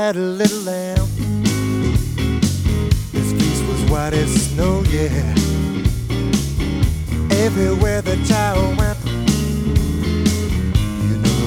had a little lamb. His fleece was white as snow, yeah. Everywhere the child went,